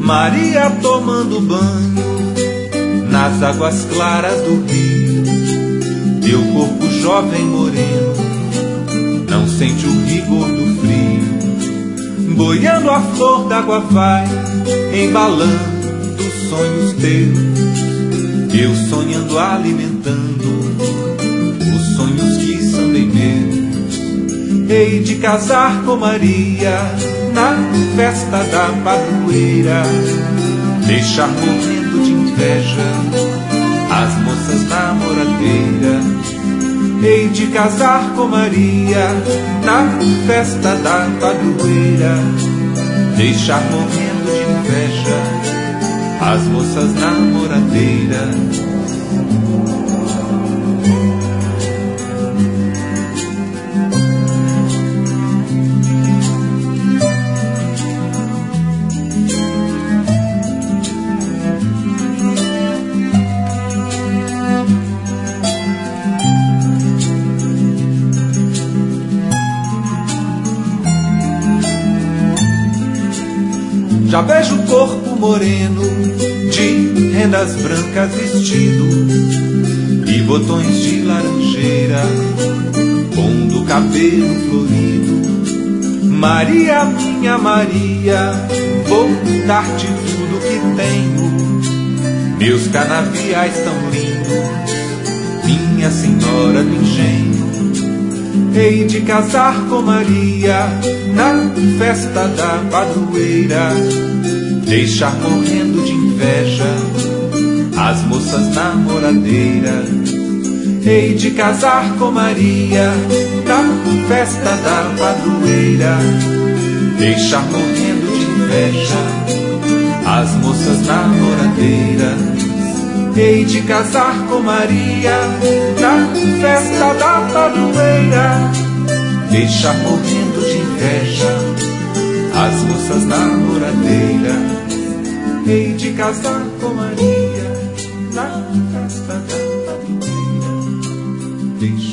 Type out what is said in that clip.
Maria tomando banho nas águas claras do rio. Teu corpo jovem moreno não sente o rigor do frio. Boiando a flor d'água vai, embalando sonhos teus. Eu sonhando, alimentando os sonhos que são bem meus. Hei de casar com Maria na festa da padroeira, deixar morrendo de inveja as moças namoradeiras. Hei de casar com Maria na festa da padroeira, deixar morrendo de inveja as moças namoradeiras. Já vejo o corpo moreno, de rendas brancas vestido, e botões de laranjeira, pondo o cabelo florido. Maria, minha Maria, vou dar-te tudo que tenho, meus canaviais tão lindos, minha senhora do engenho. Hei de casar com Maria na festa da padroeira, deixar morrendo de inveja as moças namoradeiras. Hei de casar com Maria na festa da padroeira, deixar morrendo de inveja as moças namoradeiras. Hei de casar com Maria na festa da padroeira, deixar morrendo de inveja as moças namoradeiras. Hei de casar com Maria na festa da padroeira, deixar